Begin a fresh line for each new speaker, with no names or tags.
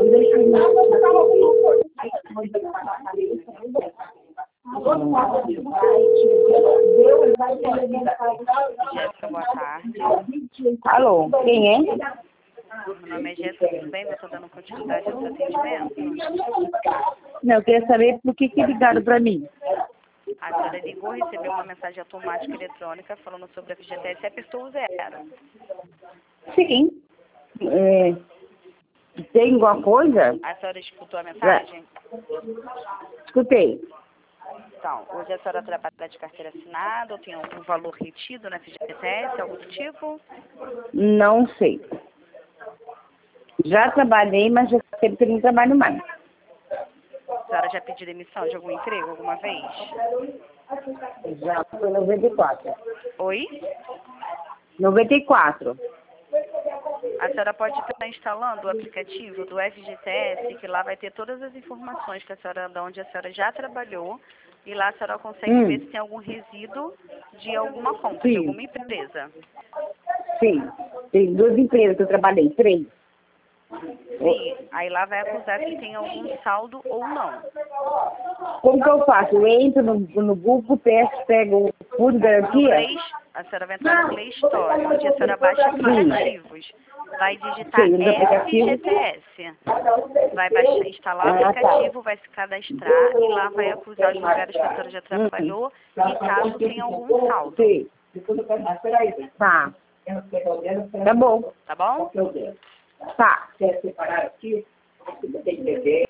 Jéssica, boa tarde.
Alô, quem é?
Meu nome é Jéssica, tudo bem? Eu estou dando continuidade ao seu atendimento.
Não, eu queria saber por que ligaram para mim.
A senhora ligou, recebeu uma mensagem automática eletrônica falando sobre a FGTS e apertou o 0.
Sim. Tem alguma coisa?
A senhora escutou a mensagem?
Escutei.
Então, hoje a senhora trabalha de carteira assinada ou tem algum valor retido na FGTS, algo do tipo?
Não sei. Já trabalhei, mas já tempo que eu não trabalho mais.
A senhora já pediu demissão de algum emprego alguma vez?
Já foi 94.
Oi?
94.
A senhora pode estar instalando o aplicativo do FGTS, que lá vai ter todas as informações que a senhora, de onde a senhora já trabalhou, e lá a senhora consegue ver se tem algum resíduo de alguma conta, de
Sim.
alguma empresa.
Sim. Tem 2 empresas que eu trabalhei, 3.
Sim, aí lá vai acusar se tem algum saldo ou não.
Como que eu faço? Eu entro no Google, pego o fundo de
No
garantia?
a senhora vai entrar no Play Store, onde a senhora baixa aplicativos. Vai digitar
Sim, os aplicativos.
FGTS. Vai baixar, instalar o aplicativo, vai se cadastrar e lá vai acusar os lugares que a senhora já trabalhou e caso tenha algum saldo.
Sim. Tá. Tá bom.
Tá bom?
Tá.